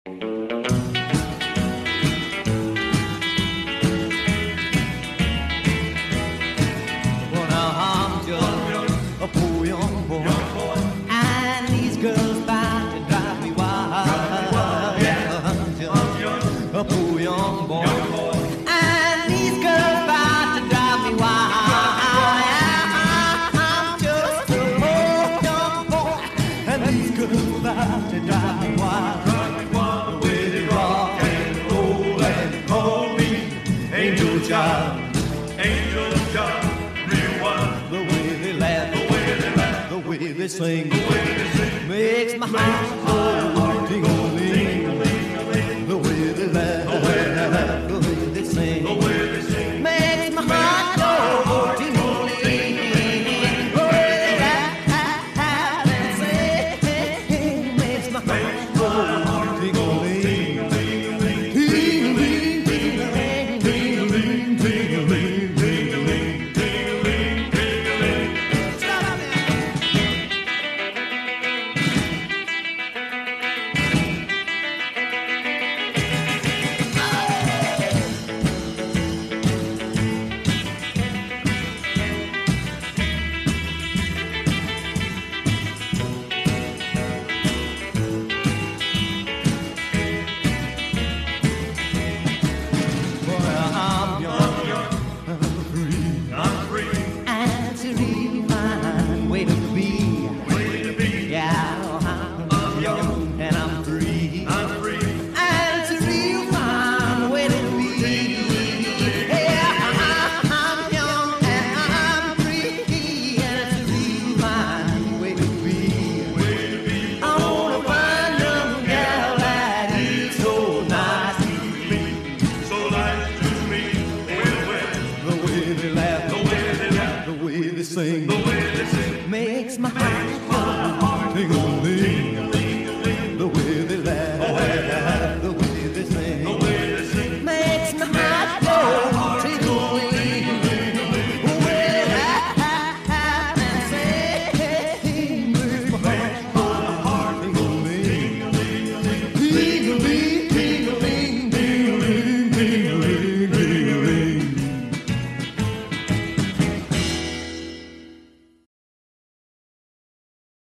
Well, now I'm just a poor young boy, and these girls bound to drive me wild. Yeah, I'm just a poor young boy, and these girls bound to drive me wild. Yeah, I'm just a poor young boy, and these girls bound to drive me wild. The way they rock and roll and call me angel child. Angel child, real one. The way they laugh, the way they sing, makes my heart go ting-a-ling. The way they laugh, the way they sing, makes my heart go ting-a-ling. The way they laugh and sing, makes my heart go ting-a-ling. Ting-a-ling, ting-a-ling, ting-a-ling, ting-a-ling, ting-a-ling, ting-a-ling, ting-a-ling. I'm young, I'm free, and it's a really fine way to be. Yeah, I'm young and I'm free, and it's a real fine way to be. Yeah, I'm young and I'm free, and it's a real fine way to be. I wanna find a young gal that is so nice. so nice to me. The way they laugh, the way they sing, makes my heart